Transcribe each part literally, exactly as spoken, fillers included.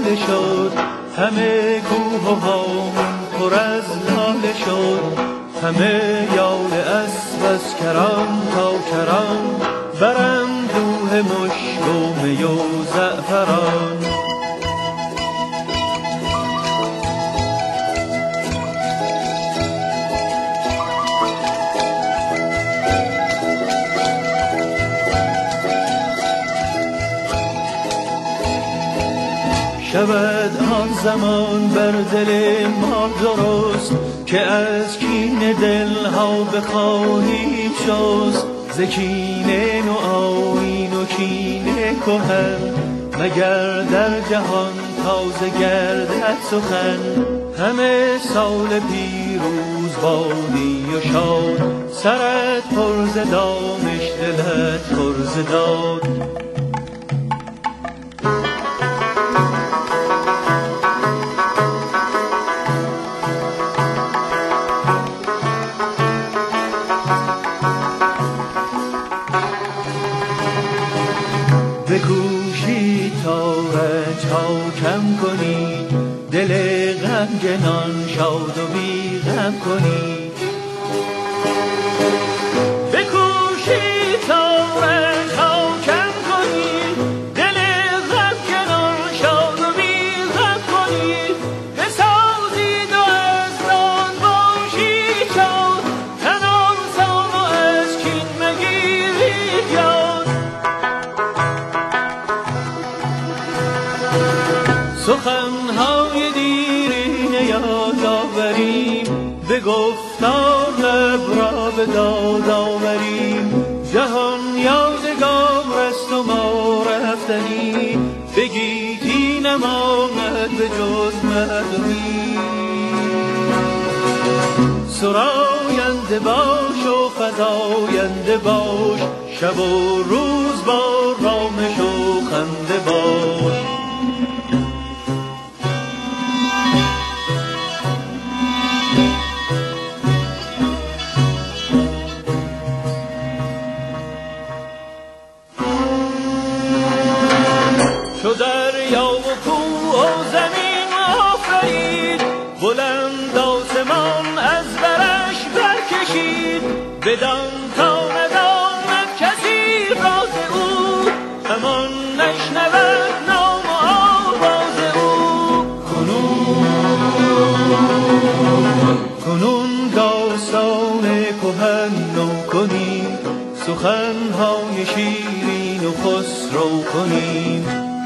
لاله شد، همه کوه و هامون پر از لاله شد. همه یال اسب از کران تا کران، براندوه مشک و می و زعفران. شود آن زمان بر دل ما درست، که از کین دلها بخواهیم شست. ز کین و آیین و کین کهن، مگر در جهان تازه گردد سخن. همه سال پیروز بادی و شاد، سرت پر ز دانش دلت پر ز داد. بکوشید تا رنج‌ها کم کنید، دل غمگنان شاد و بی غم کنید. بکوشید تا رنج‌ها کم کنید، دل غمگنان شاد و بی غم کنید. بسازید و از آن باشید شاد، تن آسان و از کین مگیرید یاد. سخنهای دیرینه یاد آوریم، به گفتار لب را به داد آوریم. جهان یادگار است و ما رفتنی، به گیتی نماند به جز مردمی. سراینده باش و فزاینده باش، شب و روز با رامش و خنده باش. چو دریا و کوه و زمین آفرید، بلند آسمان از برش برکشید. بدان تا نداند کسی راز او، همان نشنود نام و آواز او. کنون کنون داستان کهن نو کنیم، سخنهای شیرین و خسرو کنیم.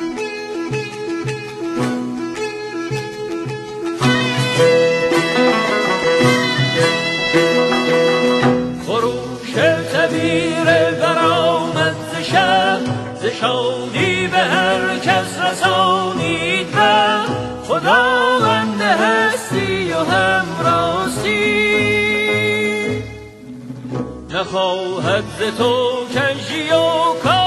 تبیر برآمد ز شهر، ز شادی به هر کس رسانید بر. خداوند هستی و همراستی، نخواهد ز تو کژی و کار.